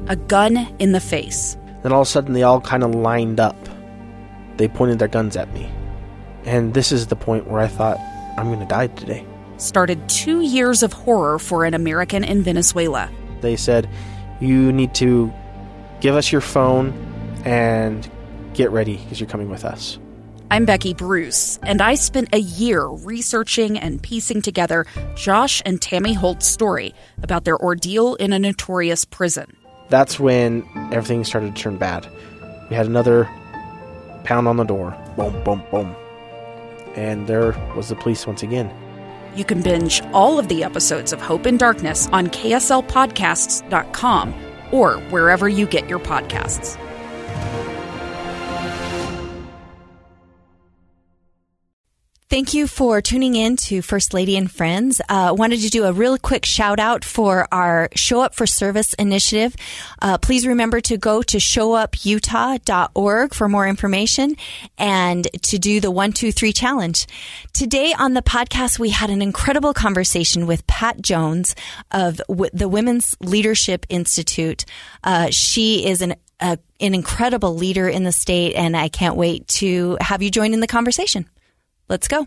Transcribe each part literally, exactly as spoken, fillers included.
A gun in the face. Then all of a sudden, they all kind of lined up. They pointed their guns at me. And this is the point where I thought, I'm going to die today. Started two years of horror for an American in Venezuela. They said, you need to give us your phone and get ready because you're coming with us. I'm Becky Bruce, and I spent a year researching and piecing together Josh and Tammy Holt's story about their ordeal in a notorious prison. That's when everything started to turn bad. We had another pound on the door. Boom, boom, boom. And there was the police once again. You can binge all of the episodes of Hope in Darkness on K S L podcasts dot com or wherever you get your podcasts. Thank you for tuning in to First Lady and Friends. I uh, wanted to do a real quick shout out for our Show Up for Service initiative. Uh, please remember to go to show up utah dot org for more information and to do the one two three challenge. Today on the podcast, we had an incredible conversation with Pat Jones of w- the Women's Leadership Institute. Uh, she is an, uh, an incredible leader in the state, and I can't wait to have you join in the conversation. Let's go.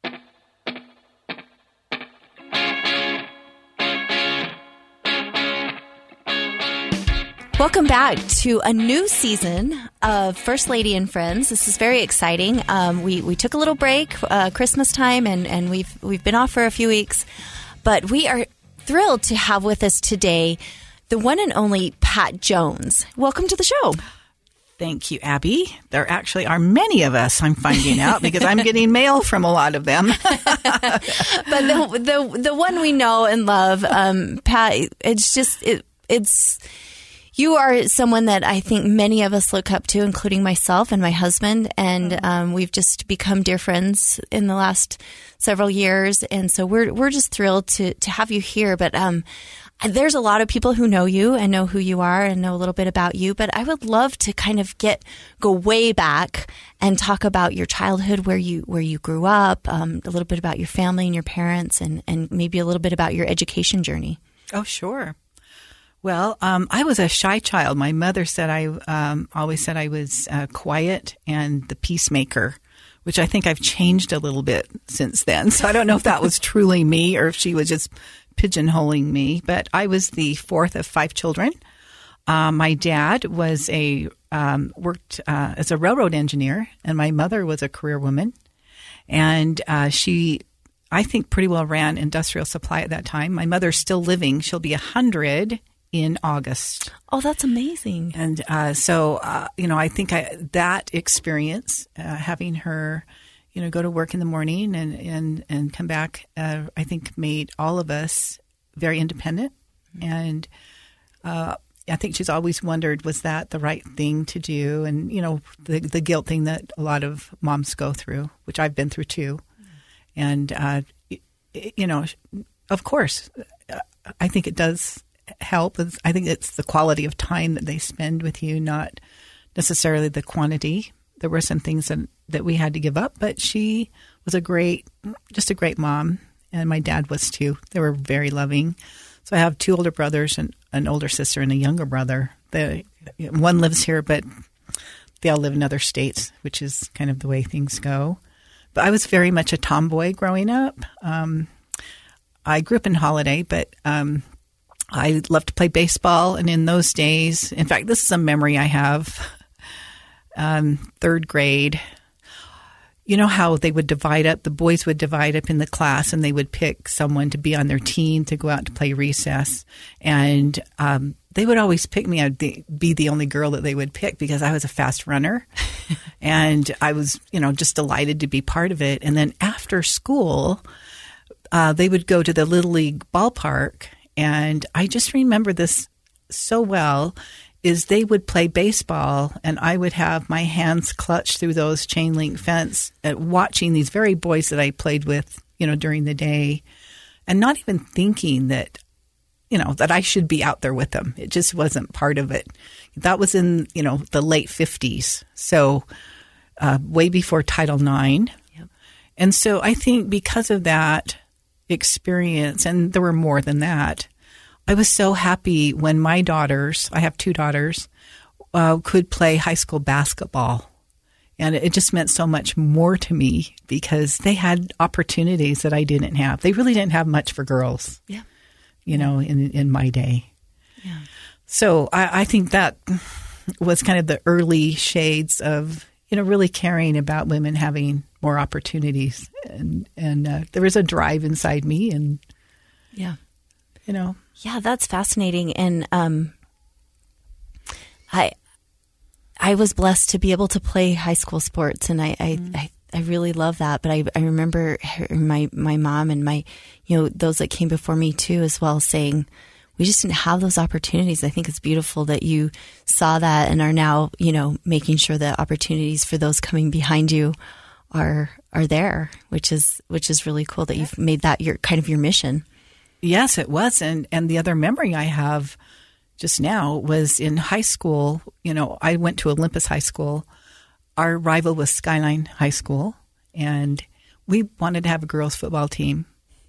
Welcome back to a new season of First Lady and Friends. This is very exciting. Um, we we took a little break, uh, Christmas time, and, and we've we've been off for a few weeks, but we are thrilled to have with us today the one and only Pat Jones. Welcome to the show. Thank you, Abby. There actually are many of us, I'm finding out, because I'm getting mail from a lot of them. But the, the the one we know and love, um, Pat, it's just, it, it's, you are someone that I think many of us look up to, including myself and my husband. And um, we've just become dear friends in the last several years. And so we're we're just thrilled to, to have you here. But um there's a lot of people who know you and know who you are and know a little bit about you, but I would love to kind of get go way back and talk about your childhood, where you where you grew up, um, a little bit about your family and your parents, and, and maybe a little bit about your education journey. Oh, sure. Well, um, I was a shy child. My mother said I um, always said I was uh, quiet and the peacemaker, which I think I've changed a little bit since then. So I don't know if that was truly me or if she was just pigeonholing me, but I was the fourth of five children. Uh, my dad was a um, worked uh, as a railroad engineer, and my mother was a career woman, and uh, she, I think, pretty well ran Industrial Supply at that time. My mother's still living; she'll be a hundred in August. Oh, that's amazing! And uh, so, uh, you know, I think I, that experience, uh, having her, you know, go to work in the morning and, and, and come back, uh, I think made all of us very independent. And uh, I think she's always wondered, was that the right thing to do? And, you know, the, the guilt thing that a lot of moms go through, which I've been through too. And, uh, you know, of course, I think it does help. I think it's the quality of time that they spend with you, not necessarily the quantity. There were some things that, that we had to give up, but she was a great, just a great mom. And my dad was too. They were very loving. So I have two older brothers and an older sister and a younger brother. The, one lives here, but they all live in other states, which is kind of the way things go. But I was very much a tomboy growing up. Um, I grew up in Holiday, but um, I loved to play baseball. And in those days, in fact, this is a memory I have. Um, third grade, you know how they would divide up, the boys would divide up in the class and they would pick someone to be on their team to go out to play recess. And um, they would always pick me. I'd be the only girl that they would pick because I was a fast runner. And I was, you know, just delighted to be part of it. And then after school, uh, they would go to the Little League ballpark. And I just remember this so well. Is they would play baseball and I would have my hands clutched through those chain link fence at watching these very boys that I played with, you know, during the day and not even thinking that, you know, that I should be out there with them. It just wasn't part of it. That was in, you know, the late fifties. So uh, way before Title nine. Yep. And so I think because of that experience, and there were more than that, I was so happy when my daughters, I have two daughters, uh, could play high school basketball. And it just meant so much more to me because they had opportunities that I didn't have. They really didn't have much for girls, Yeah. you know, in, in my day. Yeah. So I, I think that was kind of the early shades of, you know, really caring about women having more opportunities. And, and uh, there was a drive inside me and, Yeah. you know. Yeah, that's fascinating. And um, I I was blessed to be able to play high school sports, and I I, mm. I, I really love that. But I, I remember her, my my mom and my, you know, those that came before me too as well, saying we just didn't have those opportunities. I think it's beautiful that you saw that and are now, you know, making sure that opportunities for those coming behind you are are there, which is which is really cool that you've made that your kind of your mission. Yes, it was. And, and the other memory I have just now was in high school. You know, I went to Olympus High School. Our rival was Skyline High School. And we wanted to have a girls' football team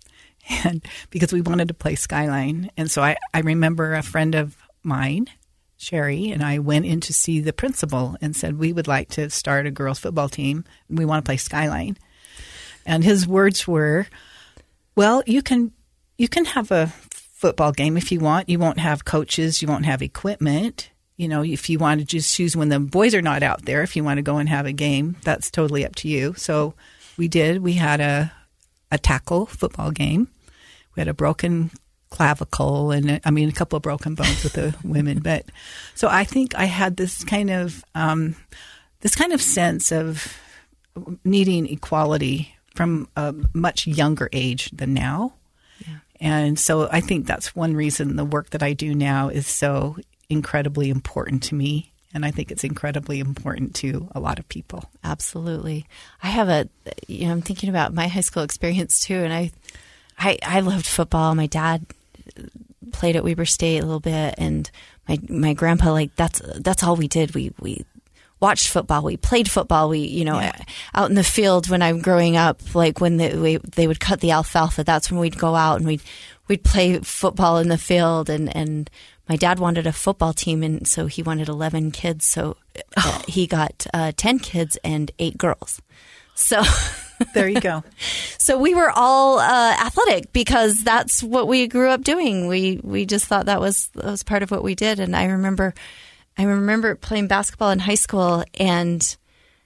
and because we wanted to play Skyline. And so I, I remember a friend of mine, Sherry, and I went in to see the principal and said, we would like to start a girls' football team. We want to play Skyline. And his words were, well, you can... You can have a football game if you want. You won't have coaches. You won't have equipment. You know, if you want to just choose when the boys are not out there, if you want to go and have a game, that's totally up to you. So we did. We had a, a tackle football game. We had a broken clavicle and, I mean, a couple of broken bones with the women. But so I think I had this kind of, um, this kind of sense of needing equality from a much younger age than now. And so I think that's one reason the work that I do now is so incredibly important to me. And I think it's incredibly important to a lot of people. Absolutely. I have a, you know, I'm thinking about my high school experience too. And I, I, I loved football. My dad played at Weber State a little bit. And my, my grandpa, like that's, that's all we did. We, we watched football. We played football. We, you know, yeah. out in the field when I'm growing up, like when the, we, they would cut the alfalfa, that's when we'd go out and we'd, we'd play football in the field. And, and my dad wanted a football team. And so he wanted eleven kids. So uh, he got uh, ten kids and eight girls. So there you go. So we were all uh, athletic because that's what we grew up doing. We, we just thought that was, that was part of what we did. And I remember, I remember playing basketball in high school, and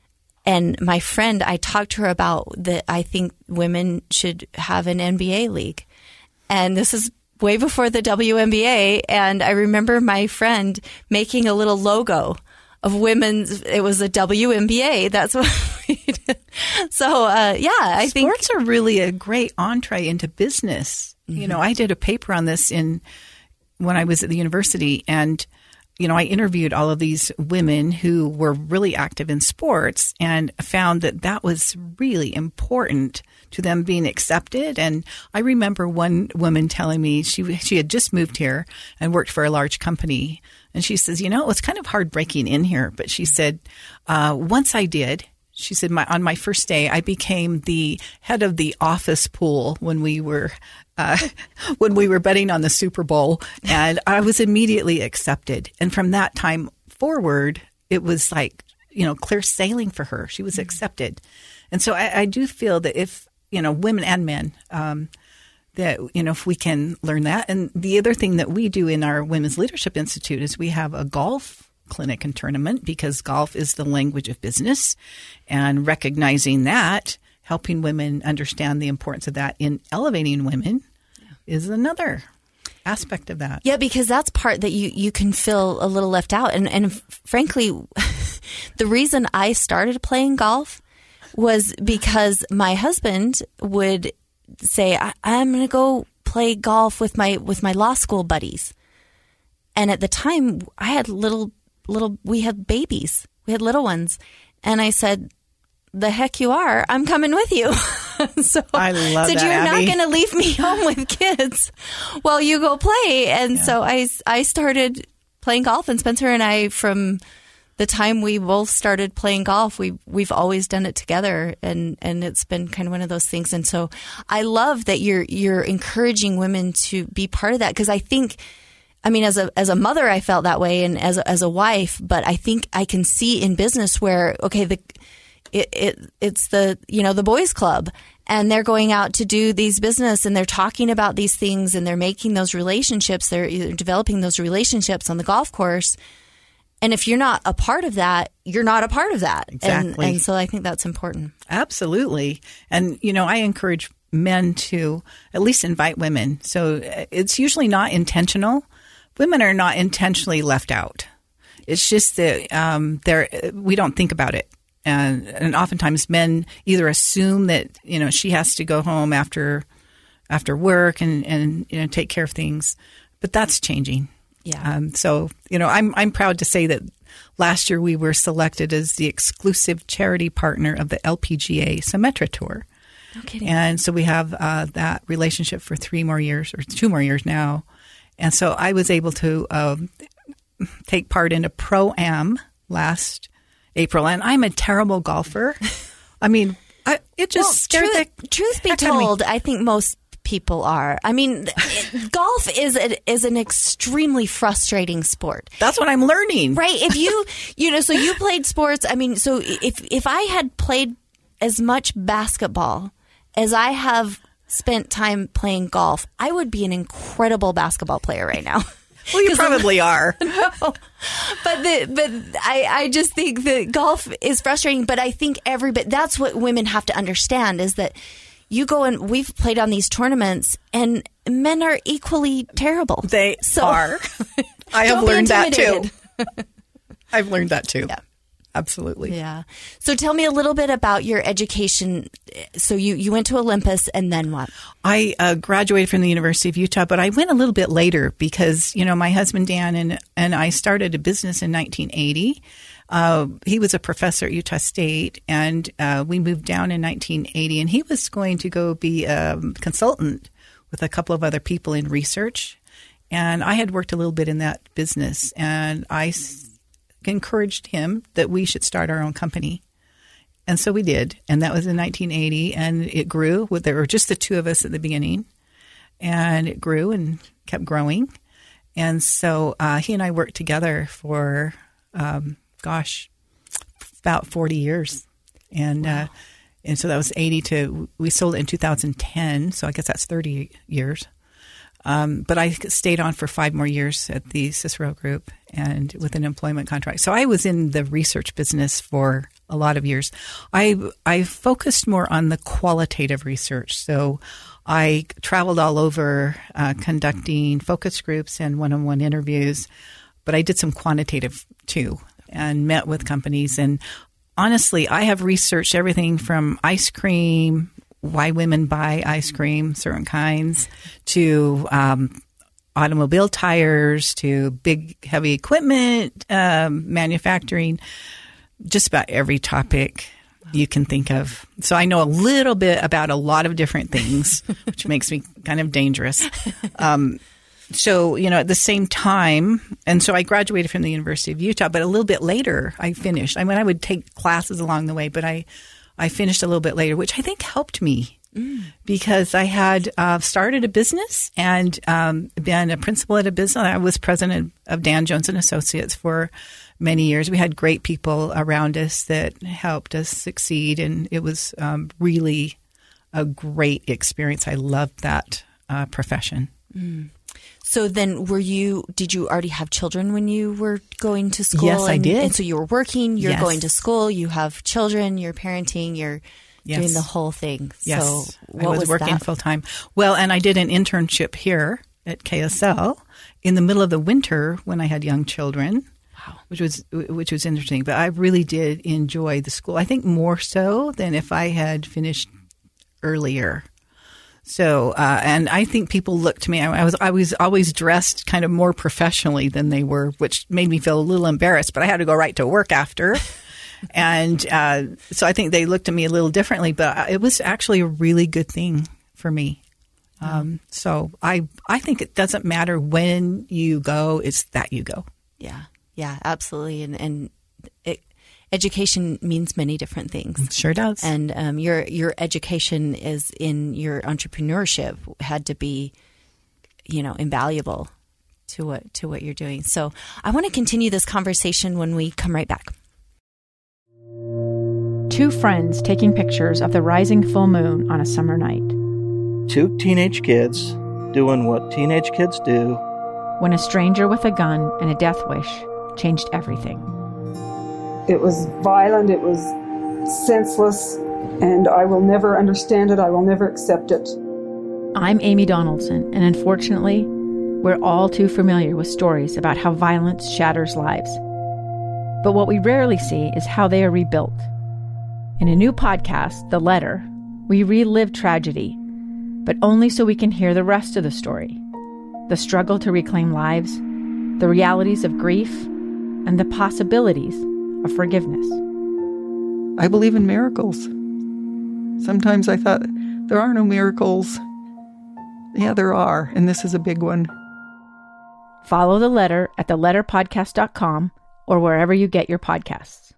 and my friend, I talked to her about that. I think women should have an N B A league, and this is way before the W N B A. And I remember my friend making a little logo of women's. It was a W N B A. That's what we did. So uh, yeah, I Sports think sports are really a great entree into business. Mm-hmm. You know, I did a paper on this in when I was at the university, and you know, I interviewed all of these women who were really active in sports and found that that was really important to them being accepted. And I remember one woman telling me she she had just moved here and worked for a large company. And she says, you know, it was kind of hard breaking in here. But she said, uh, once I did, she said, my, on my first day, I became the head of the office pool when we were Uh, when we were betting on the Super Bowl, and I was immediately accepted. And from that time forward, it was like, you know, clear sailing for her. She was accepted. And so I, I do feel that if, you know, women and men, um, that, you know, if we can learn that. And the other thing that we do in our Women's Leadership Institute is we have a golf clinic and tournament, because golf is the language of business, and recognizing that, helping women understand the importance of that in elevating women yeah. is another aspect of that. Yeah, because that's part that you, you can feel a little left out. And, and frankly, the reason I started playing golf was because my husband would say, I, I'm going to go play golf with my with my law school buddies. And at the time, I had little, little, we had babies. We had little ones. And I said, the heck you are. I'm coming with you. so I love said, that, you're Abby. not going to leave me home with kids while you go play. And yeah. so I, I started playing golf, and Spencer and I, from the time we both started playing golf, we we've always done it together, and, and it's been kind of one of those things. And so I love that you're you're encouraging women to be part of that, because I think, I mean, as a as a mother, I felt that way, and as a, as a wife, but I think I can see in business where, okay, the it, it it's the you know the boys club, and they're going out to do these business, and they're talking about these things, and they're making those relationships, they're either developing those relationships on the golf course. And if you're not a part of that, you're not a part of that. Exactly. And, and so I think that's important. Absolutely. And, you know, I encourage men to at least invite women. So it's usually not intentional. Women are not intentionally left out. It's just that um, they're, we don't think about it. And, and oftentimes men either assume that, you know, she has to go home after after work and, and you know, take care of things. But that's changing. Yeah. Um, so, you know, I'm I'm proud to say that last year we were selected as the exclusive charity partner of the L P G A Symetra Tour. No kidding. And so we have uh, that relationship for three more years or two more years now. And so I was able to um, take part in a Pro-Am last April. And I'm a terrible golfer. I mean, I, it just well, scared truth, the truth be heck out of me. told, I think most people are. I mean, it, golf is a, is an extremely frustrating sport. That's what I'm learning. Right. If you, you know, so you played sports. I mean, so if, if I had played as much basketball as I have spent time playing golf, I would be an incredible basketball player right now. Well, you probably are. No. But the but I, I just think that golf is frustrating. But I think every bit, that's what women have to understand, is that you go and we've played on these tournaments, and men are equally terrible. They so, are. I have don't be learned that too. intimidated. I've learned that too. Yeah. Absolutely. Yeah. So tell me a little bit about your education. So you, you went to Olympus, and then what? I uh, graduated from the University of Utah, but I went a little bit later because, you know, my husband Dan and, and I started a business in nineteen eighty. Uh, he was a professor at Utah State, and uh, we moved down in nineteen eighty, and he was going to go be a consultant with a couple of other people in research. And I had worked a little bit in that business, and I s- encouraged him that we should start our own company. And so we did, and that was in nineteen eighty, and it grew. There were just the two of us at the beginning, and it grew and kept growing. And so uh, he and I worked together for um, gosh, about forty years. And wow. uh, and so that was eighty to, we sold it in two thousand ten. So I guess that's thirty years. Um, but I stayed on for five more years at the Cicero Group and with an employment contract. So I was in the research business for a lot of years. I, I focused more on the qualitative research. So I traveled all over uh, conducting focus groups and one-on-one interviews, but I did some quantitative too, and met with companies. And honestly, I have researched everything from ice cream, why women buy ice cream, certain kinds, to um, automobile tires, to big, heavy equipment, um, manufacturing, just about every topic you can think of. So I know a little bit about a lot of different things, which makes me kind of dangerous. Um So, you know, at the same time, and so I graduated from the University of Utah, but a little bit later I finished. I mean, I would take classes along the way, but I, I finished a little bit later, which I think helped me mm. because I had uh, started a business and um, been a principal at a business. I was president of Dan Jones and Associates for many years. We had great people around us that helped us succeed, and it was um, really a great experience. I loved that uh, profession. Mm. So then were you, did you already have children when you were going to school? Yes, and, I did. And so you were working, you're yes. going to school, you have children, you're parenting, you're yes. doing the whole thing. Yes, so what I was, was working that? full time. Well, and I did an internship here at K S L in the middle of the winter when I had young children. Wow. Which was which was interesting. But I really did enjoy the school. I think more so than if I had finished earlier. So, uh, and I think people looked to me. I, I was I was always dressed kind of more professionally than they were, which made me feel a little embarrassed. But I had to go right to work after, and uh, so I think they looked at me a little differently. But it was actually a really good thing for me. Um, so I I think it doesn't matter when you go; it's that you go. Yeah, yeah, absolutely. And and education means many different things. It sure does. And um, your your education is in your entrepreneurship had to be, you know, invaluable to what to what you're doing. So I want to continue this conversation when we come right back. Two friends taking pictures of the rising full moon on a summer night. Two teenage kids doing what teenage kids do. When a stranger with a gun and a death wish changed everything. It was violent, it was senseless, and I will never understand it, I will never accept it. I'm Amy Donaldson, and unfortunately, we're all too familiar with stories about how violence shatters lives. But what we rarely see is how they are rebuilt. In a new podcast, The Letter, we relive tragedy, but only so we can hear the rest of the story. The struggle to reclaim lives, the realities of grief, and the possibilities of forgiveness. I believe in miracles. Sometimes I thought, there are no miracles. Yeah, there are, and this is a big one. Follow The Letter at the letter podcast dot com or wherever you get your podcasts.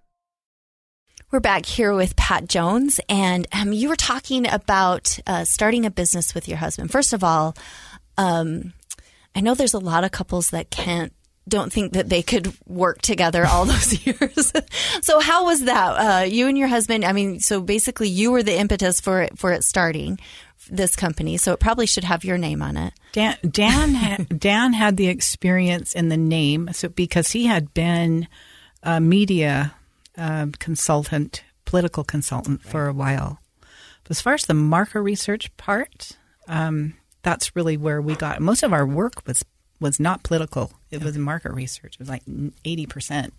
We're back here with Pat Jones, and um, you were talking about uh, starting a business with your husband. First of all, um, I know there's a lot of couples that can't, don't think that they could work together all those years. So how was that? Uh, you and your husband, I mean, so basically you were the impetus for it, for it starting this company. So it probably should have your name on it. Dan, Dan, had, Dan had the experience in the name, so because he had been a media uh, consultant, political consultant for a while. But as far as the market research part, um, that's really where we got most of our work was was not political. It was market research. It was like eighty percent.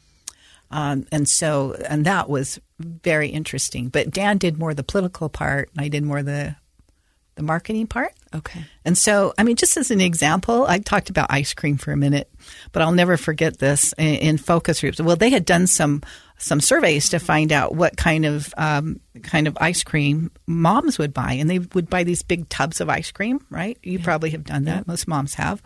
Um, and so, and that was very interesting. But Dan did more the political part, and I did more the the marketing part. Okay. And so, I mean, just as an example, I talked about ice cream for a minute, but I'll never forget this in, in focus groups. Well, they had done some some surveys to find out what kind of um, kind of ice cream moms would buy, and they would buy these big tubs of ice cream, right? You yeah. probably have done that. Yeah. Most moms have,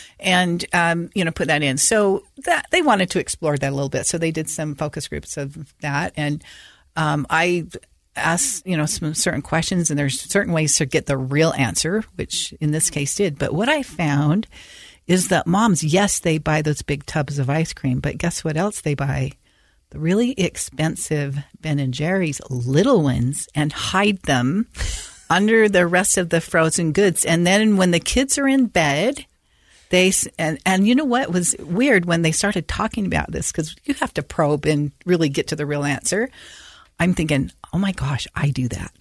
and um, you know, put that in. So that they wanted to explore that a little bit, so they did some focus groups of that, and um, I. ask, you know, some certain questions, and there's certain ways to get the real answer, which in this case did. But what I found is that moms, yes, they buy those big tubs of ice cream, but guess what else they buy? The really expensive Ben and Jerry's little ones, and hide them under the rest of the frozen goods. And then when the kids are in bed, they, and, and you know what was weird when they started talking about this, because you have to probe and really get to the real answer. I'm thinking, oh my gosh, I do that.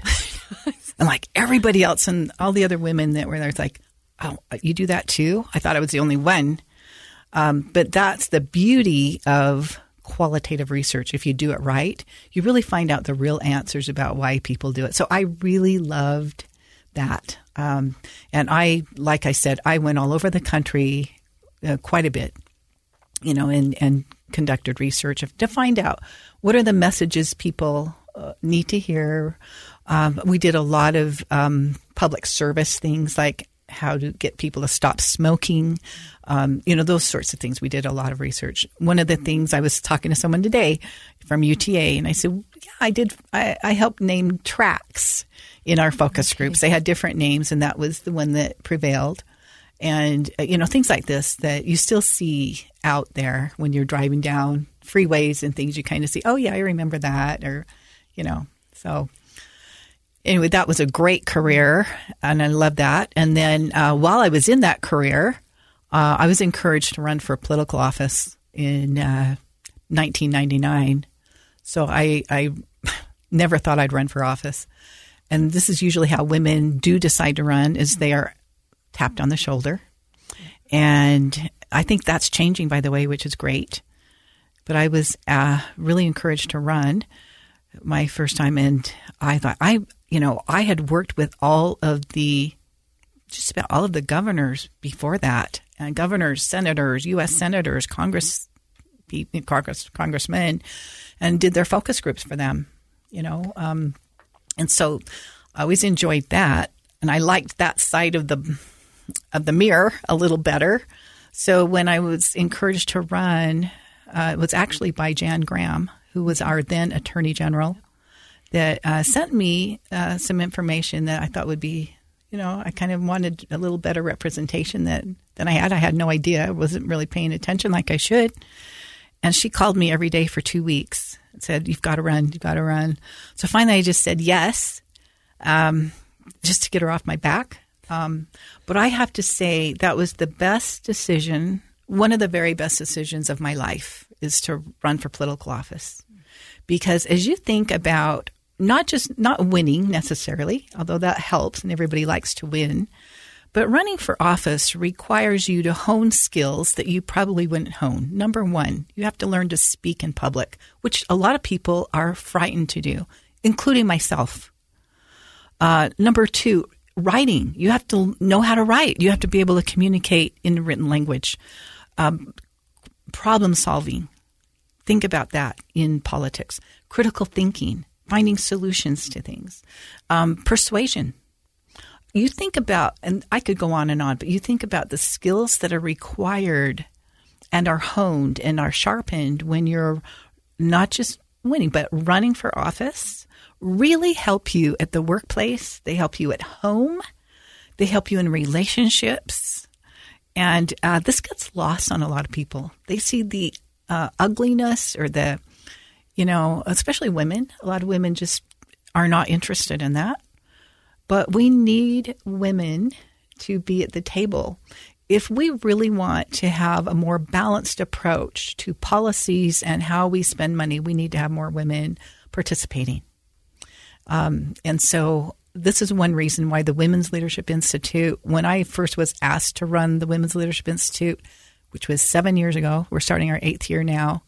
And like everybody else and all the other women that were there, it's like, oh, you do that too? I thought I was the only one. Um, but that's the beauty of qualitative research. If you do it right, you really find out the real answers about why people do it. So I really loved that. Um, and I, like I said, I went all over the country uh, quite a bit, you know, and, and conducted research to find out what are the messages people uh, need to hear. Um, we did a lot of um, public service things, like how to get people to stop smoking, um, you know, those sorts of things. We did a lot of research. One of the things, I was talking to someone today from U T A, and I said, yeah, I did. I, I helped name tracks in our focus okay. groups. They had different names, and that was the one that prevailed. And, uh, you know, things like this that you still see out there when you're driving down freeways and things. You kind of see, oh, yeah, I remember that, or, you know, so anyway, that was a great career, and I love that. And then uh, while I was in that career, uh, I was encouraged to run for political office in uh, nineteen ninety-nine. So I, I never thought I'd run for office. And this is usually how women do decide to run, is they are tapped on the shoulder. And I think that's changing, by the way, which is great. But I was uh, really encouraged to run my first time, and I thought, I, you know, I had worked with all of the, just about all of the governors before that, and governors, senators, U S senators, Congress, Congress, congressmen, and did their focus groups for them, you know. Um, and so I always enjoyed that, and I liked that side of the of the mirror a little better. So when I was encouraged to run, uh, it was actually by Jan Graham, who was our then Attorney General, that uh, sent me uh, some information that I thought would be, you know, I kind of wanted a little better representation that, than I had. I had no idea. I wasn't really paying attention like I should. And she called me every day for two weeks and said, you've got to run, you've got to run. So finally I just said yes, um, just to get her off my back. Um, but I have to say that was the best decision, one of the very best decisions of my life, is to run for political office. Because as you think about not just not winning necessarily, although that helps and everybody likes to win, but running for office requires you to hone skills that you probably wouldn't hone. Number one, you have to learn to speak in public, which a lot of people are frightened to do, including myself. Uh, number two, writing. You have to know how to write. You have to be able to communicate in written language. Um, problem solving. Think about that in politics. Critical thinking, finding solutions to things. Um, persuasion. You think about, and I could go on and on, but you think about the skills that are required and are honed and are sharpened when you're not just winning, but running for office really help you at the workplace. They help you at home. They help you in relationships. And uh, this gets lost on a lot of people. They see the uh, ugliness or the, you know, especially women. A lot of women just are not interested in that. But we need women to be at the table. If we really want to have a more balanced approach to policies and how we spend money, we need to have more women participating. Um, and so this is one reason why the Women's Leadership Institute, when I first was asked to run the Women's Leadership Institute, which was seven years ago, we're starting our eighth year now,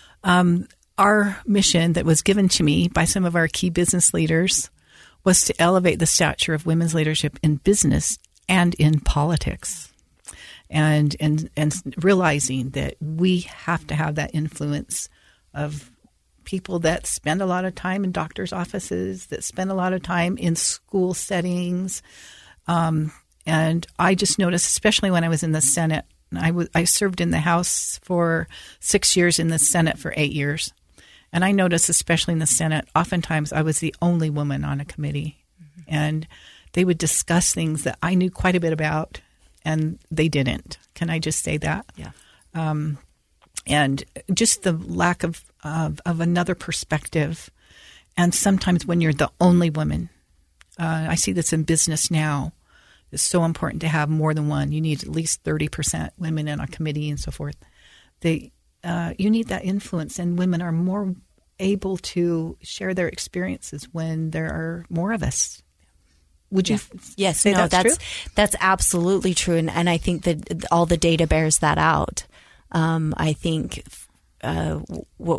um, our mission that was given to me by some of our key business leaders was to elevate the stature of women's leadership in business and in politics. And, and, and realizing that we have to have that influence of people that spend a lot of time in doctors' offices, that spend a lot of time in school settings. Um, and I just noticed, especially when I was in the Senate, I, w- I served in the House for six years, in the Senate for eight years. And I noticed, especially in the Senate, oftentimes I was the only woman on a committee. Mm-hmm. And they would discuss things that I knew quite a bit about, and they didn't. Can I just say that? Yeah. Um, and just the lack of, of, of another perspective. And sometimes when you're the only woman, uh, I see this in business now, it's so important to have more than one. You need at least thirty percent women in a committee and so forth. They Uh, you need that influence, and women are more able to share their experiences when there are more of us. Would you yeah. yes, say no, that's, that's true? That's absolutely true, and, and I think that all the data bears that out. Um, I think uh, what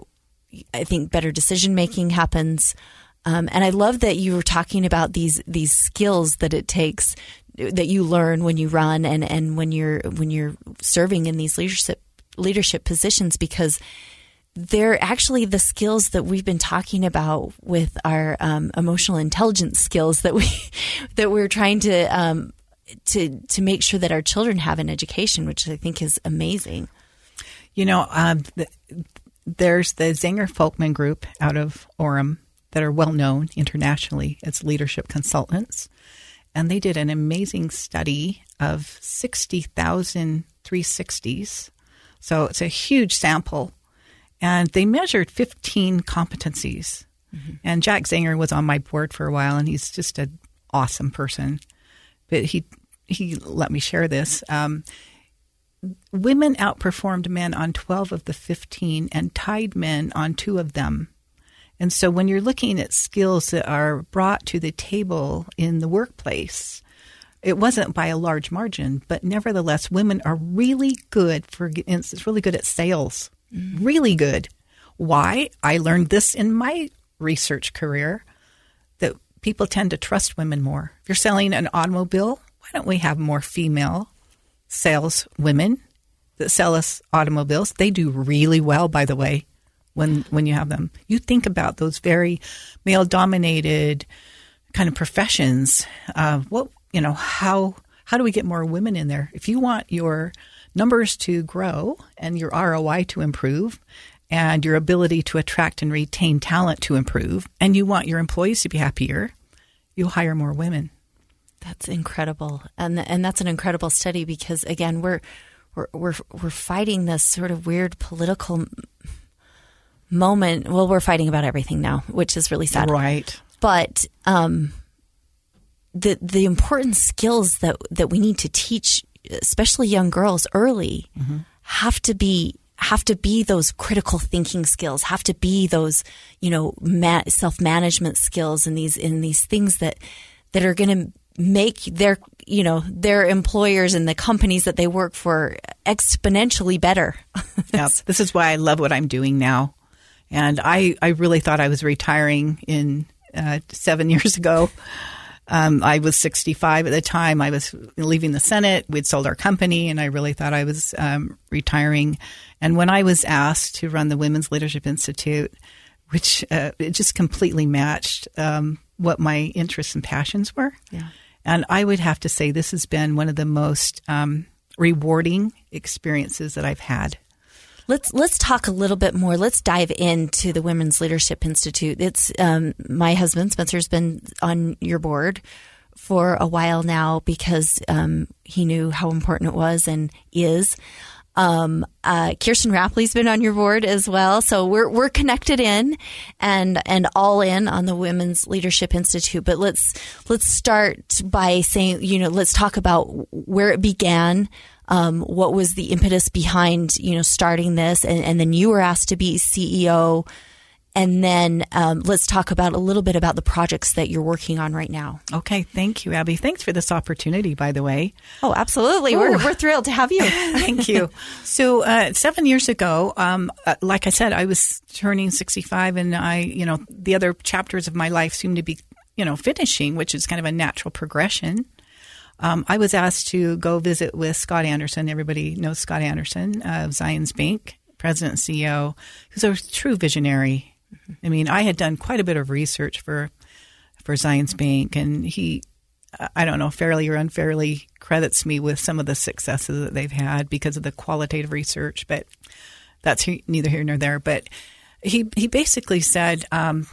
I think better decision making happens, um, and I love that you were talking about these these skills that it takes that you learn when you run and, and when you're when you're serving in these leadership. leadership positions, because they're actually the skills that we've been talking about with our um, emotional intelligence skills that we that we're trying to um, to to make sure that our children have an education, which I think is amazing. You know, um, the, there's the Zenger Folkman Group out of Orem that are well known internationally as leadership consultants, and they did an amazing study of sixty thousand three sixties. So it's a huge sample. And they measured fifteen competencies. Mm-hmm. And Jack Zenger was on my board for a while, and he's just an awesome person. But he he let me share this. Um, women outperformed men on twelve of the fifteen and tied men on two of them. And so when you're looking at skills that are brought to the table in the workplace, it wasn't by a large margin, but nevertheless, women are really good for, it's really good at sales, mm-hmm. really good. Why? I learned this in my research career, that people tend to trust women more. If you're selling an automobile, why don't we have more female sales women that sell us automobiles? They do really well, by the way, when, when you have them. You think about those very male-dominated kind of professions. Uh, what You know, how how do we get more women in there? If you want your numbers to grow and your R O I to improve and your ability to attract and retain talent to improve, and you want your employees to be happier, you'll hire more women. That's incredible. And and that's an incredible study because, again, we're we're we're, we're fighting this sort of weird political moment. Well, we're fighting about everything now, which is really sad. Right. But um, the the important skills that, that we need to teach, especially young girls early, mm-hmm. have to be have to be those critical thinking skills, have to be those, you know, ma- self-management skills and these in these things that that are going to make their, you know, their employers and the companies that they work for exponentially better. Yeah, this is why I love what I'm doing now. And I, I really thought I was retiring in uh, seven years ago. Um, I was sixty-five at the time. I was leaving the Senate. We'd sold our company, and I really thought I was um, retiring. And when I was asked to run the Women's Leadership Institute, which uh, it just completely matched um, what my interests and passions were. Yeah. And I would have to say this has been one of the most um, rewarding experiences that I've had. Let's let's talk a little bit more. Let's dive into the Women's Leadership Institute. It's um, my husband Spencer's been on your board for a while now because um, he knew how important it was and is. Um, uh, Kirsten Rapley's been on your board as well, so we're we're connected in and and all in on the Women's Leadership Institute. But let's let's start by saying, you know, let's talk about where it began. Um, what was the impetus behind, you know, starting this? And, and then you were asked to be C E O. And then um, let's talk about a little bit about the projects that you're working on right now. Okay. Thank you, Abby. Thanks for this opportunity, by the way. Oh, absolutely. We're, we're thrilled to have you. Thank you. So uh, seven years ago, um, uh, like I said, I was turning sixty-five and I, you know, the other chapters of my life seemed to be, you know, finishing, which is kind of a natural progression. Um, I was asked to go visit with Scott Anderson. Everybody knows Scott Anderson of Zions Bank, president and C E O, who's a true visionary. I mean, I had done quite a bit of research for for Zions Bank, and he, I don't know, fairly or unfairly credits me with some of the successes that they've had because of the qualitative research, but that's he, neither here nor there. But he, he basically said, um,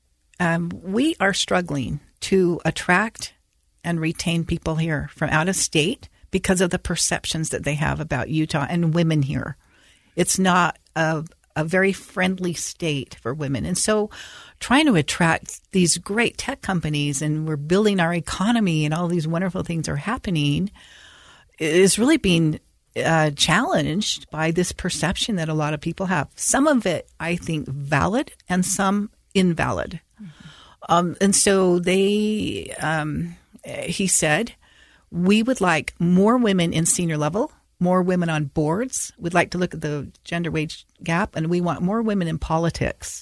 um, we are struggling to attract and retain people here from out of state because of the perceptions that they have about Utah and women here. It's not a, a very friendly state for women. And so trying to attract these great tech companies, and we're building our economy and all these wonderful things are happening, is really being uh, challenged by this perception that a lot of people have. Some of it, I think, valid and some invalid. Mm-hmm. Um, and so they... Um, He said, we would like more women in senior level, more women on boards. We'd like to look at the gender wage gap, and we want more women in politics.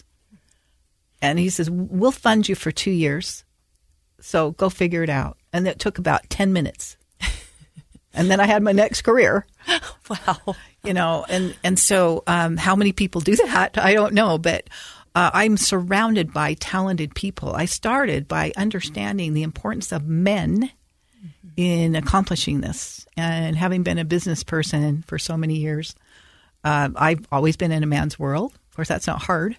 And he says, we'll fund you for two years, so go figure it out. And it took about ten minutes. And then I had my next career. Wow. You know, and, and so um, how many people do that? I don't know, but... Uh, I'm surrounded by talented people. I started by understanding the importance of men mm-hmm. in accomplishing this. And having been a business person for so many years, uh, I've always been in a man's world. Of course, that's not hard.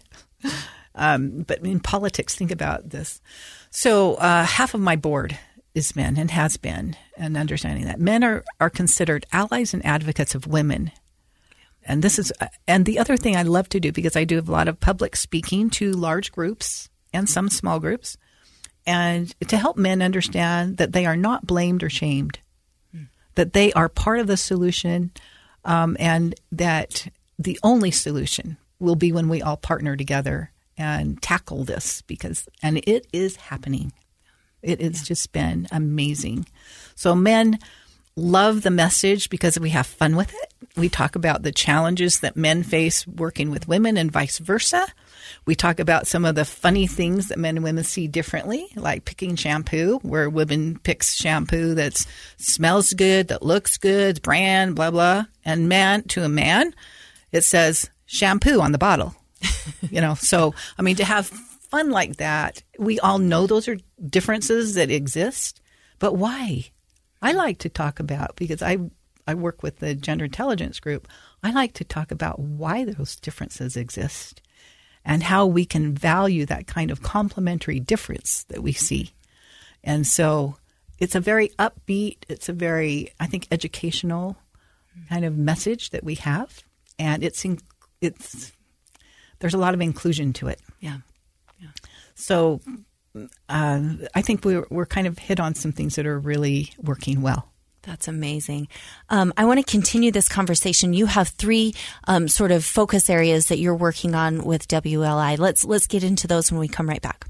um, but in politics, think about this. So uh, half of my board is men and has been, and understanding that. Men are, are considered allies and advocates of women. And this is, and the other thing I love to do, because I do a lot of public speaking to large groups and some small groups, and to help men understand that they are not blamed or shamed, mm. that they are part of the solution, um, and that the only solution will be when we all partner together and tackle this, because, and it is happening. It has yeah. just been amazing. So men love the message because we have fun with it. We talk about the challenges that men face working with women and vice versa. We talk about some of the funny things that men and women see differently, like picking shampoo, where women picks shampoo that smells good, that looks good, brand, blah, blah. And man, to a man, it says shampoo on the bottle. You know, so, I mean, to have fun like that, we all know those are differences that exist, but why? I like to talk about, because I I work with the Gender Intelligence Group, I like to talk about why those differences exist and how we can value that kind of complementary difference that we see. And so it's a very upbeat, it's a very, I think, educational kind of message that we have. And it's, in, it's there's a lot of inclusion to it. Yeah. yeah. So uh, I think we're, we're kind of hit on some things that are really working well. That's amazing. Um, I want to continue this conversation. You have three um, sort of focus areas that you're working on with W L I. Let's let's get into those when we come right back.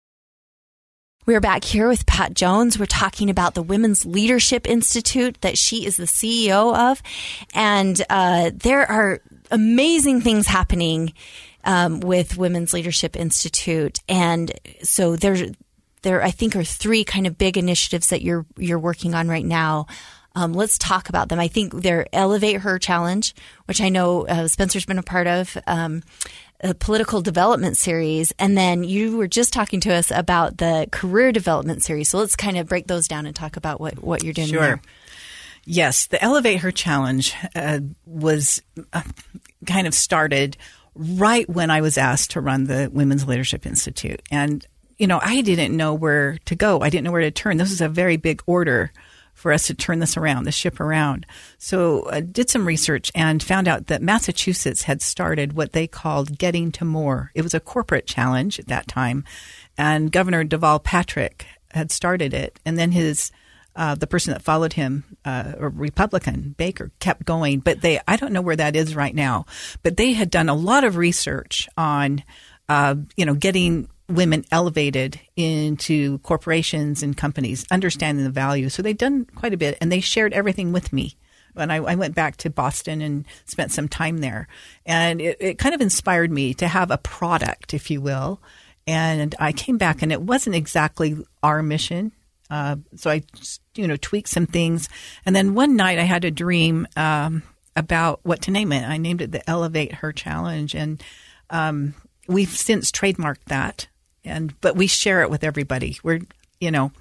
We're back here with Pat Jones. We're talking about the Women's Leadership Institute that she is the C E O of. And uh, there are amazing things happening um, with Women's Leadership Institute. And so there's, there, I think, are three kind of big initiatives that you're you're working on right now. Um, let's talk about them. I think they're Elevate Her Challenge, which I know uh, Spencer's been a part of. Um, a political development series, and then you were just talking to us about the career development series. So let's kind of break those down and talk about what, what you're doing sure. there. Yes, the Elevate Her Challenge uh, was uh, kind of started right when I was asked to run the Women's Leadership Institute. And, you know, I didn't know where to go. I didn't know where to turn. This is a very big order for us to turn this around, the ship around. So I did some research and found out that Massachusetts had started what they called Getting to More. It was a corporate challenge at that time. And Governor Deval Patrick had started it. And then his uh, the person that followed him, uh, a Republican, Baker, kept going. But they I don't know where that is right now. But they had done a lot of research on, uh, you know, getting women elevated into corporations and companies, understanding the value. So they've done quite a bit, and they shared everything with me. And I, I went back to Boston and spent some time there. And it, it kind of inspired me to have a product, if you will. And I came back, and it wasn't exactly our mission. Uh, so I, just, you know, tweaked some things. And then one night I had a dream um, about what to name it. I named it the Elevate Her Challenge. And um, we've since trademarked that. And but we share it with everybody. We're, you know,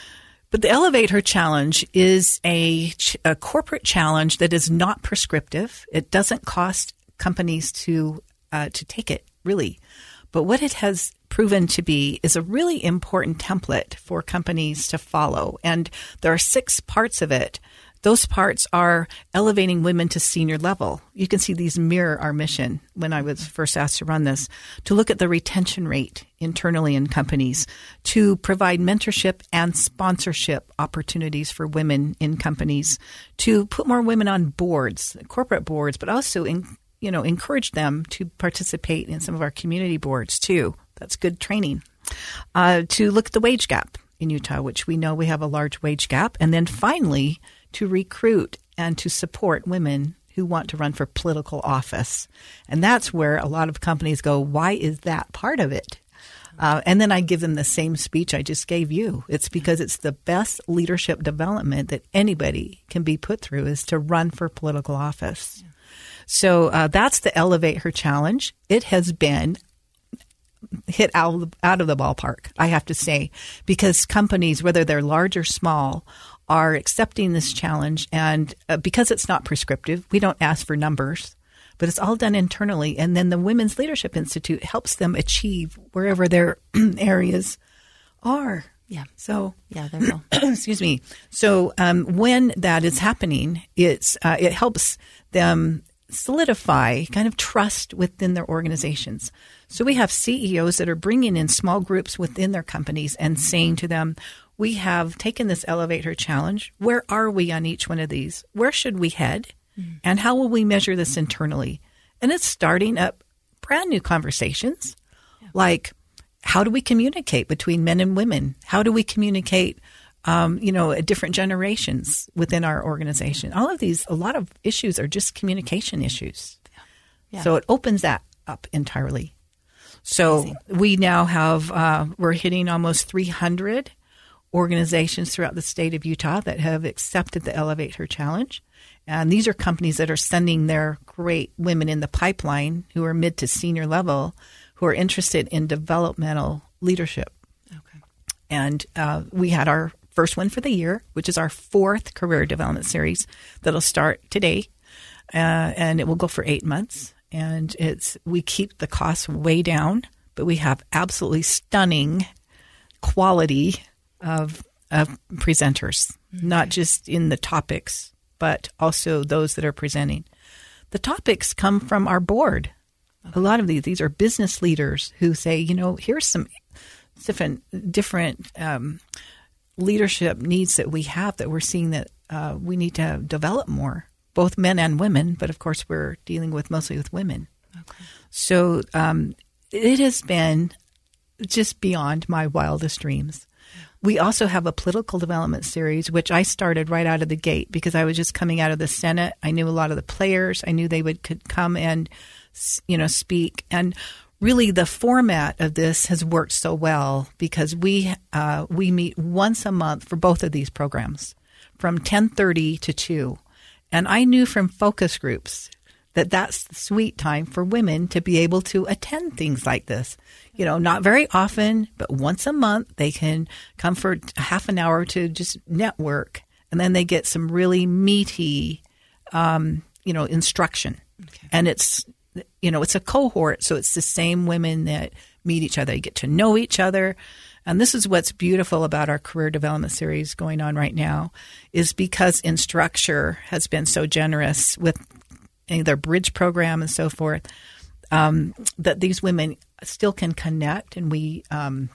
but the Elevate Her Challenge is a, a corporate challenge that is not prescriptive. It doesn't cost companies to uh, to take it, really. But what it has proven to be is a really important template for companies to follow. And there are six parts of it. Those parts are elevating women to senior level. You can see these mirror our mission when I was first asked to run this, to look at the retention rate internally in companies, to provide mentorship and sponsorship opportunities for women in companies, to put more women on boards, corporate boards, but also in, you know, encourage them to participate in some of our community boards too. That's good training. Uh, to look at the wage gap in Utah, which we know we have a large wage gap. And then finally, to recruit and to support women who want to run for political office. And that's where a lot of companies go, why is that part of it? Uh, and then I give them the same speech I just gave you. It's because it's the best leadership development that anybody can be put through is to run for political office. Yeah. So uh, that's the Elevate Her Challenge. It has been hit out of, the, out of the ballpark, I have to say, because companies, whether they're large or small, are accepting this challenge. And uh, because it's not prescriptive, we don't ask for numbers, but it's all done internally. And then the Women's Leadership Institute helps them achieve wherever their areas are. Yeah. So, yeah, there you go. Excuse me. So um, when that is happening, it's uh, it helps them solidify kind of trust within their organizations. So we have C E Os that are bringing in small groups within their companies and saying to them, we have taken this Elevate Her Challenge. Where are we on each one of these? Where should we head? Mm-hmm. And how will we measure this internally? And it's starting up brand new conversations yeah. like, how do we communicate between men and women? How do we communicate, um, you know, at different generations within our organization? All of these, a lot of issues are just communication issues. Yeah. Yeah. So it opens that up entirely. So Amazing. we now have, uh, we're hitting almost three hundred organizations throughout the state of Utah that have accepted the Elevate Her Challenge. And these are companies that are sending their great women in the pipeline who are mid to senior level who are interested in developmental leadership. Okay. And uh, we had our first one for the year, which is our fourth career development series that'll start today. uh, and it will go for eight months. And it's we keep the costs way down, but we have absolutely stunning quality of of presenters, mm-hmm. not just in the topics, but also those that are presenting. The topics come from our board. Okay. A lot of these these are business leaders who say, you know, here's some different different um, leadership needs that we have that we're seeing that uh, we need to develop more. Both men and women, but of course we're dealing with mostly with women. Okay. So um, it has been just beyond my wildest dreams. Yeah. We also have a political development series, which I started right out of the gate because I was just coming out of the Senate. I knew a lot of the players. I knew they would could come and, you know, speak. And really the format of this has worked so well because we uh, we meet once a month for both of these programs from ten thirty to two. And I knew from focus groups that that's the sweet time for women to be able to attend things like this. You know, not very often, but once a month they can come for half an hour to just network. And then they get some really meaty, um, you know, instruction. Okay. And it's, you know, it's a cohort. So it's the same women that meet each other. You get to know each other. And this is what's beautiful about our career development series going on right now is because Instructure has been so generous with their bridge program and so forth, um, that these women still can connect. And we um,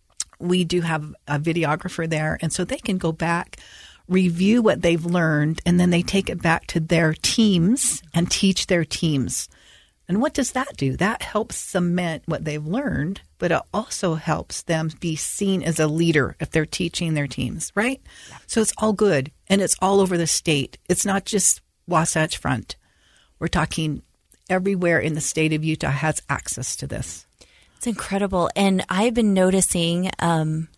we do have a videographer there. And so they can go back, review what they've learned, and then they take it back to their teams and teach their teams. And what does that do? That helps cement what they've learned, but it also helps them be seen as a leader if they're teaching their teams, right? Yeah. So it's all good, and it's all over the state. It's not just Wasatch Front. We're talking everywhere in the state of Utah has access to this. It's incredible. And I've been noticing um,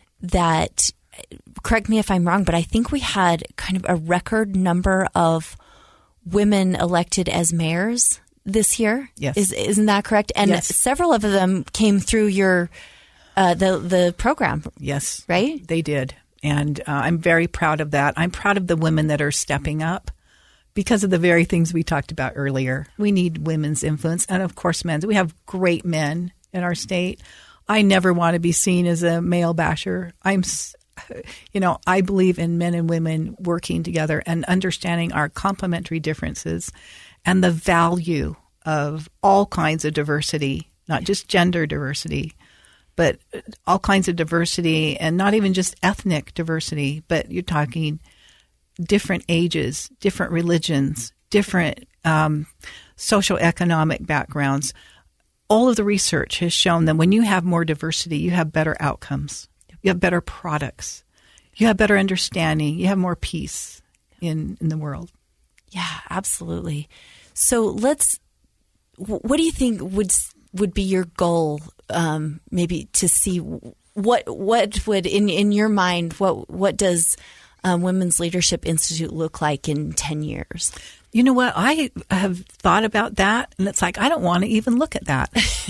that, correct me if I'm wrong, but I think we had kind of a record number of women elected as mayors this year. Yes. Is, isn't that correct? And yes. several of them came through your uh, the the program. Yes. Right? They did. And uh, I'm very proud of that. I'm proud of the women that are stepping up because of the very things we talked about earlier. We need women's influence and, of course, men's. We have great men in our state. I never want to be seen as a male basher. I'm You know, I believe in men and women working together and understanding our complementary differences and the value of all kinds of diversity, not just gender diversity, but all kinds of diversity and not even just ethnic diversity, but you're talking different ages, different religions, different um, socioeconomic backgrounds. All of the research has shown that when you have more diversity, you have better outcomes. You have better products. You have better understanding. You have more peace in, in the world. Yeah, absolutely. So let's, what do you think would would be your goal, um, maybe to see what what would, in, in your mind, what, what does um, Women's Leadership Institute look like in ten years? You know what? I have thought about that, and it's like, I don't want to even look at that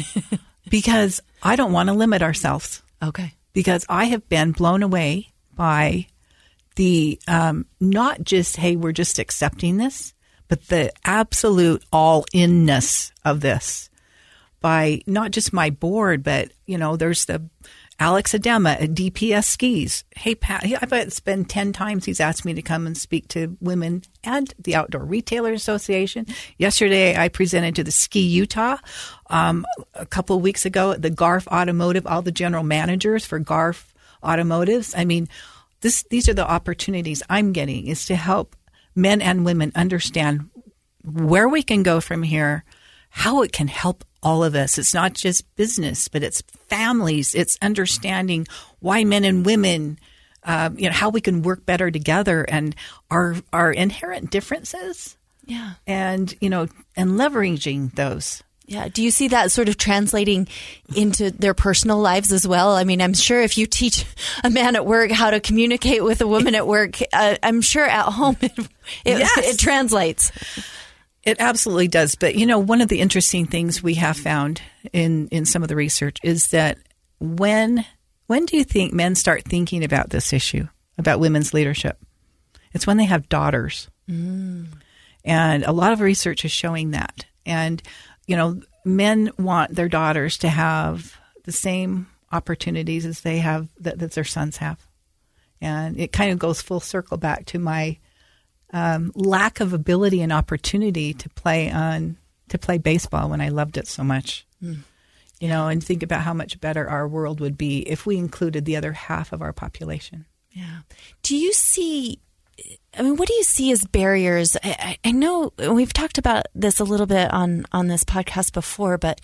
because I don't want to limit ourselves. Okay. Because I have been blown away by the um, not just, hey, we're just accepting this, but the absolute all-inness of this by not just my board, but, you know, there's the Alex Adema at D P S Skis. Hey, Pat, I bet it's been ten times he's asked me to come and speak to women and the Outdoor Retailer Association. Yesterday, I presented to the Ski Utah. Um, a couple of weeks ago at the Garf Automotive, all the general managers for Garf Automotives. I mean, this these are the opportunities I'm getting is to help men and women understand where we can go from here, how it can help all of us. It's not just business, but it's families. It's understanding why men and women, uh, you know, how we can work better together and our our inherent differences. Yeah. And, you know, and leveraging those. Yeah. Do you see that sort of translating into their personal lives as well? I mean, I'm sure if you teach a man at work how to communicate with a woman at work, uh, I'm sure at home it, it, yes. it translates. It absolutely does. But, you know, one of the interesting things we have found in, in some of the research is that when when do you think men start thinking about this issue, about women's leadership? It's when they have daughters. Mm. And a lot of research is showing that. And, you know, men want their daughters to have the same opportunities as they have, that, that their sons have. And it kind of goes full circle back to my um, lack of ability and opportunity to play on to play baseball when I loved it so much. Mm. You know, and think about how much better our world would be if we included the other half of our population. Yeah. Do you see, I mean, what do you see as barriers? I, I know we've talked about this a little bit on, on this podcast before, but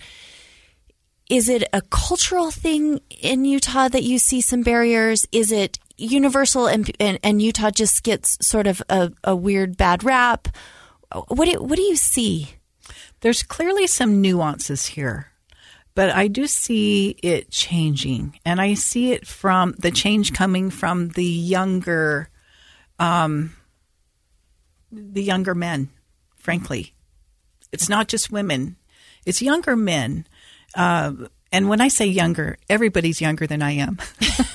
is it a cultural thing in Utah that you see some barriers? Is it universal and, and, and Utah just gets sort of a, a weird bad rap? What do, what do you see? There's clearly some nuances here, but I do see it changing. And I see it from the change coming from the younger, um, the younger men, frankly. It's not just women. It's younger men. Uh, and when I say younger, everybody's younger than I am.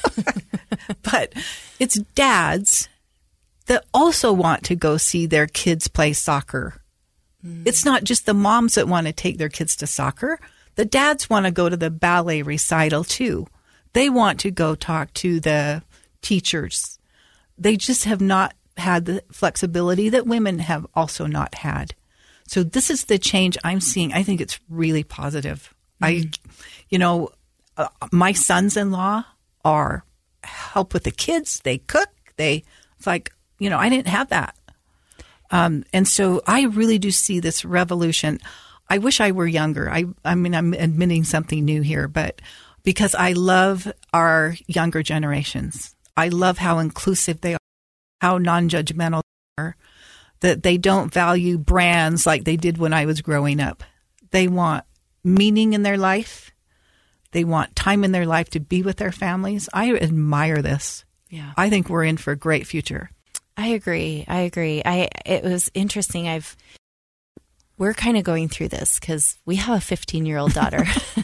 But it's dads that also want to go see their kids play soccer. Mm. It's not just the moms that want to take their kids to soccer. The dads want to go to the ballet recital too. They want to go talk to the teachers. They just have not had the flexibility that women have also not had. So this is the change I'm seeing. I think it's really positive. Mm. I, you know, uh, my sons-in-law are help with the kids. They cook. They, it's like, you know, I didn't have that. Um, and so I really do see this revolution. I wish I were younger. I, I mean, I'm admitting something new here, but because I love our younger generations. I love how inclusive they are, how non-judgmental they are, that they don't value brands like they did when I was growing up. They want meaning in their life. They want time in their life to be with their families. I admire this. Yeah. I think we're in for a great future. I agree. I agree. I it was interesting. I've we're kind of going through this because we have a fifteen-year-old daughter.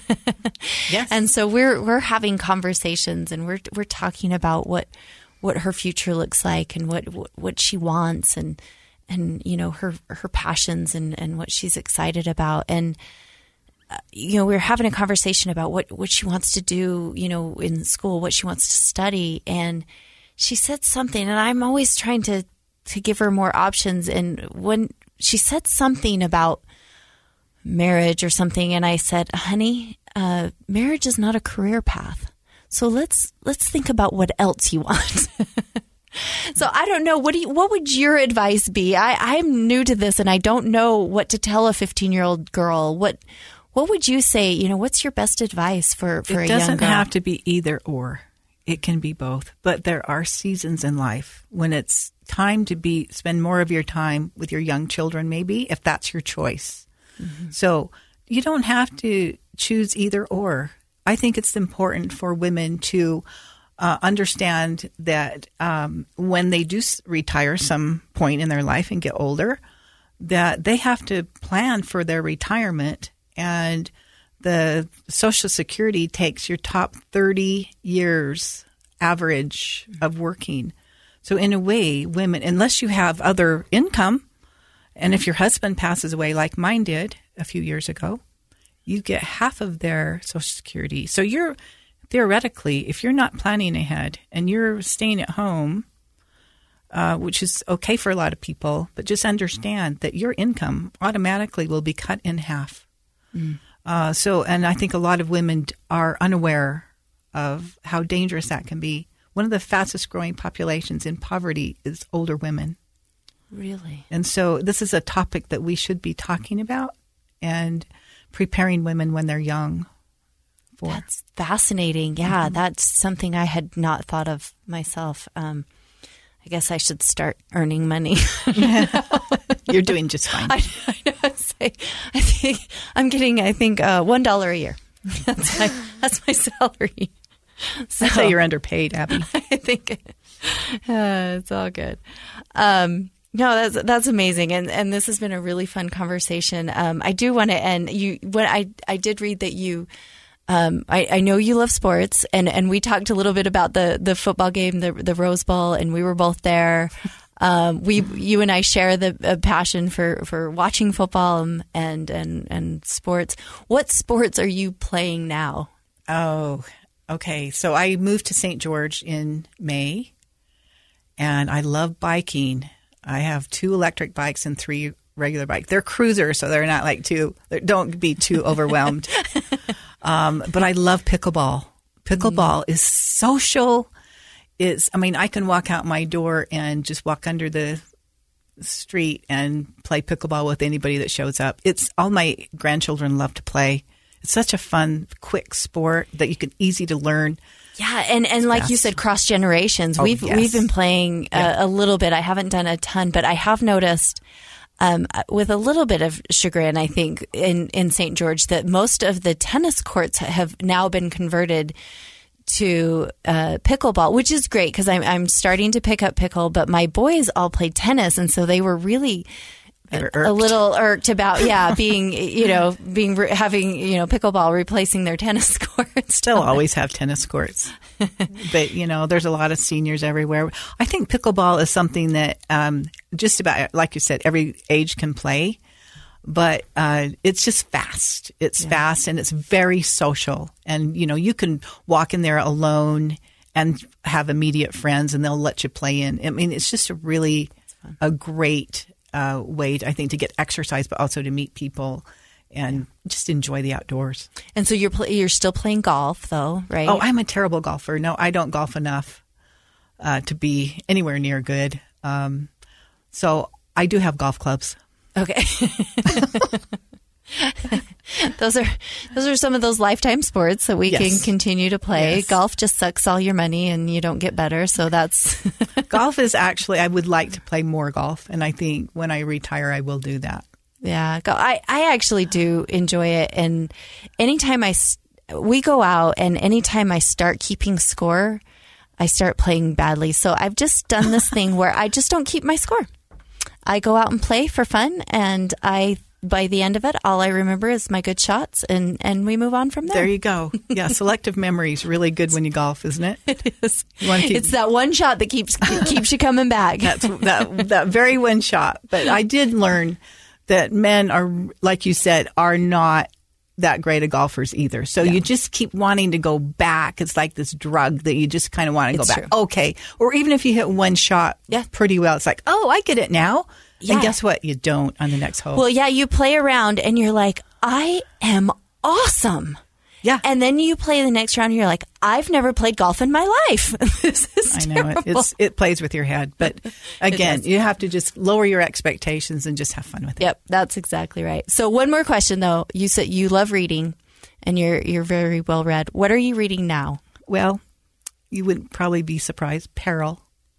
Yes. And so we're we're having conversations and we're we're talking about what what her future looks like and what what, what she wants and and you know her her passions and and what she's excited about. And you know, we were having a conversation about what, what she wants to do, you know, in school, what she wants to study. And she said something, and I'm always trying to, to give her more options. And when she said something about marriage or something, and I said, honey, uh, marriage is not a career path. So let's, let's think about what else you want. So I don't know. What do you, what would your advice be? I, I'm new to this and I don't know what to tell a fifteen year old girl. What, What would you say, you know, what's your best advice for, for a young girl? It doesn't have to be either or. It can be both. But there are seasons in life when it's time to be spend more of your time with your young children, maybe, if that's your choice. Mm-hmm. So you don't have to choose either or. I think it's important for women to uh, understand that um, when they do retire some point in their life and get older, that they have to plan for their retirement. And the Social Security takes your top thirty years average of working. So in a way, women, unless you have other income, and if your husband passes away like mine did a few years ago, you get half of their Social Security. So you're theoretically, if you're not planning ahead and you're staying at home, uh, which is okay for a lot of people, but just understand that your income automatically will be cut in half. Mm. Uh, so, and I think a lot of women are unaware of how dangerous that can be. One of the fastest growing populations in poverty is older women. Really? And so this is a topic that we should be talking about and preparing women when they're young for. That's fascinating. Yeah, mm-hmm. That's something I had not thought of myself. Um, I guess I should start earning money. You're doing just fine. I, I know. I, say, I think I'm getting, I think, uh, one dollar a year. That's my, that's my salary. So, I say you're underpaid, Abby. I think uh, it's all good. Um, no, that's that's amazing, and and this has been a really fun conversation. Um, I do want to end. You, when I I did read that you. Um, I, I know you love sports, and, and we talked a little bit about the, the football game, the the Rose Bowl, and we were both there. Um, we, you and I share the uh, passion for, for watching football and, and, and, and sports. What sports are you playing now? Oh, okay. So I moved to Saint George in May, and I love biking. I have two electric bikes and three regular bikes. They're cruisers, so they're not like too, don't be too overwhelmed. um, but I love pickleball. Pickleball mm. is social. It's, I mean, I can walk out my door and just walk under the street and play pickleball with anybody that shows up. It's all my grandchildren love to play. It's such a fun, quick sport that you can easy to learn. Yeah, and, and like you said, cross generations. Oh, we've yes. we've been playing Yeah. a, a little bit. I haven't done a ton, but I have noticed um, with a little bit of chagrin, I think, in, in Saint George, that most of the tennis courts have now been converted to uh, pickleball, which is great because I'm, I'm starting to pick up pickle, but my boys all played tennis, and so they were really They were a, a irked. little irked about, yeah, being, you know, being having, you know, pickleball replacing their tennis courts. Still always have tennis courts. But, you know, there's a lot of seniors everywhere. I think pickleball is something that um, just about, like you said, every age can play. But uh, it's just fast. It's Yeah. fast and it's very social. And, you know, you can walk in there alone and have immediate friends and they'll let you play in. I mean, it's just a really a great uh, way, to, I think, to get exercise, but also to meet people and just enjoy the outdoors. And so you're pl- you're still playing golf, though, right? Oh, I'm a terrible golfer. No, I don't golf enough uh, to be anywhere near good. Um, so I do have golf clubs. Okay. those are those are some of those lifetime sports that we Yes. can continue to play. Yes. Golf just sucks all your money and you don't get better. So that's Golf is actually, I would like to play more golf. And I think when I retire, I will do that. yeah. Go, I I actually do enjoy it. And anytime I s- we go out and anytime I start keeping score, I start playing badly. So I've just done this thing where I just don't keep my score. I go out and play for fun, and I by the end of it, all I remember is my good shots, and, and we move on from there. There you go. Yeah, selective memory is really good when you golf, isn't it? It is. You want to keep- It's that one shot that keeps keeps you coming back. That's that that very one shot. But I did learn that men are, like you said, are not that great of golfers either. So you just keep wanting to go back. It's like this drug that you just kind of want to It's go back. true. Okay. Or even if you hit one shot Yeah. pretty well, it's like, oh, I get it now. Yeah. And guess what? You don't on the next hole. Well, yeah, you play around and you're like, I am awesome. Yeah. And then you play the next round and you're like, I've never played golf in my life. This is I know it. terrible. It's it plays with your head, but again, does. you have to just lower your expectations and just have fun with it. Yep, that's exactly right. So one more question though. You said you love reading and you're you're very well read. What are you reading now? Well, you would probably be surprised. Peril.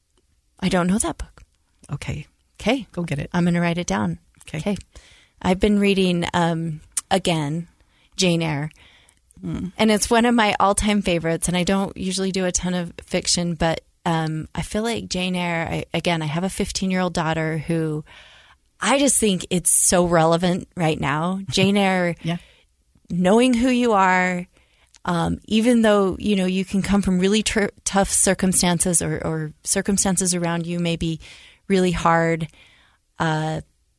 I don't know that book. Okay, Okay. go get it. I'm going to write it down. Okay. Okay. I've been reading, um, again, Jane Eyre. Mm. And it's one of my all-time favorites. And I don't usually do a ton of fiction, but um, I feel like Jane Eyre, I, again, I have a fifteen-year-old daughter who I just think it's so relevant right now. Jane Eyre, Yeah. knowing who you are, um, even though, you know, you can come from really tr- tough circumstances or, or circumstances around you may be really hard. Uh,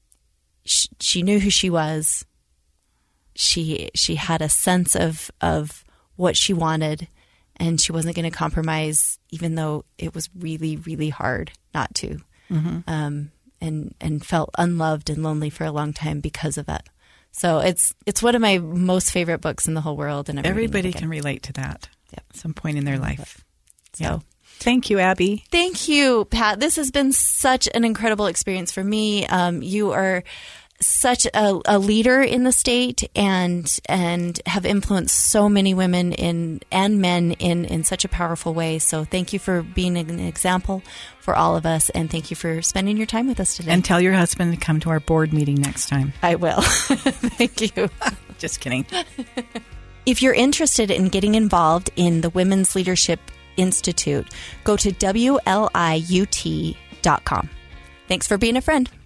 sh- she knew who she was. She she had a sense of of what she wanted, and she wasn't going to compromise, even though it was really really hard not to. Mm-hmm. Um, and and felt unloved and lonely for a long time because of that. So it's it's one of my most favorite books in the whole world, and I'm reading it Everybody again. can relate to that Yep. at some point in their life. So. Yeah. Thank you, Abby. Thank you, Pat. This has been such an incredible experience for me. Um, you are such a, a leader in the state and and have influenced so many women in and men in, in such a powerful way. So thank you for being an example for all of us, and thank you for spending your time with us today. And tell your husband to come to our board meeting next time. I will. Thank you. Just kidding. If you're interested in getting involved in the Women's Leadership Institute, go to W L I U T dot com. Thanks for being a friend.